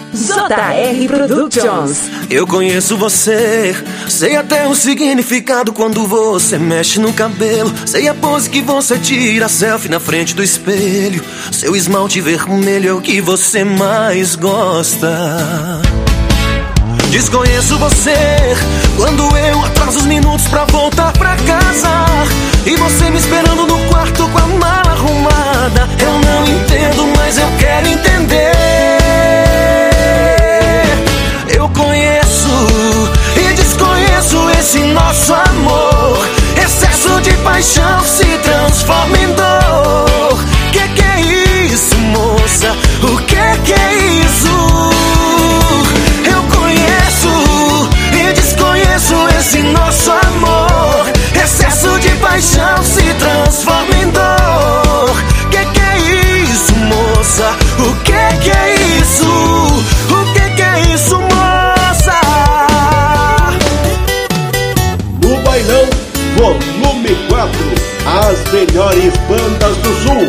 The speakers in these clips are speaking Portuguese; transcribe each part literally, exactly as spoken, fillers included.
J R Productions. Eu conheço você, sei até o significado quando você mexe no cabelo. Sei a pose que você tira selfie na frente do espelho. Seu esmalte vermelho é o que você mais gosta. Desconheço você quando eu atraso os minutos pra voltar pra casa e você me esperando no quarto com a mala arrumada. Eu não entendo, mas eu quero entender. Eu conheço e desconheço esse nosso amor. Excesso de paixão se transforma em dor. Que que é isso, moça? O que que é isso? Eu conheço e desconheço esse nosso amor. Excesso de paixão se transforma em dor. Que que é isso, moça? O que que é isso? O que que é isso, moça? No Bailão Volume quatro, as melhores bandas do Sul.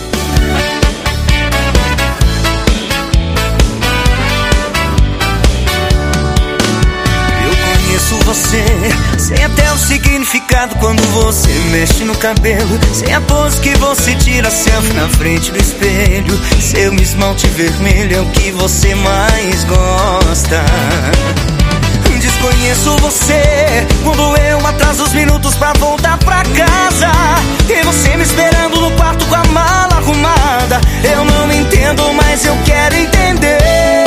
Você, sei até o significado quando você mexe no cabelo. Sei a pose que você tira selfie na frente do espelho. Seu esmalte vermelho é o que você mais gosta. Desconheço você quando eu atraso os minutos pra voltar pra casa e você me esperando no quarto com a mala arrumada. Eu não entendo, mas eu quero entender.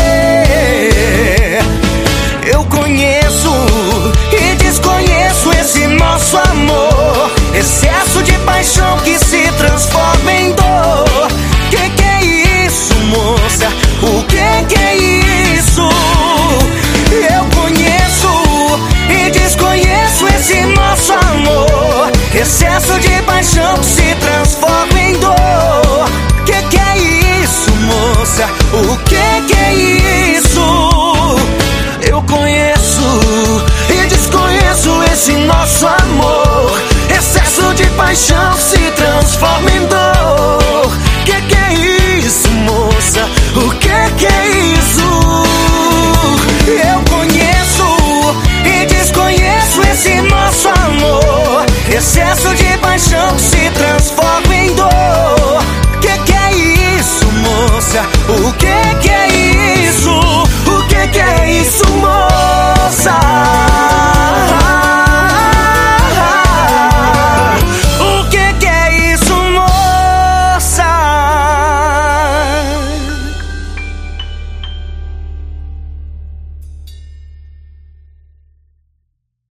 Eu conheço e desconheço esse nosso amor. Excesso de paixão que se transforma em dor. Que que é isso, moça? O que que é isso? Eu conheço e desconheço esse nosso amor. Excesso de paixão que se transforma em dor. Que que é isso, moça? O que que é isso? Eu conheço e desconheço esse nosso amor. Excesso de paixão se transforma em dor. Que que é isso, moça? O que que é isso? Eu conheço e desconheço esse nosso amor. Excesso de paixão se transforma em dor. Que que é isso, moça? O que que é isso? O que que é isso, moça?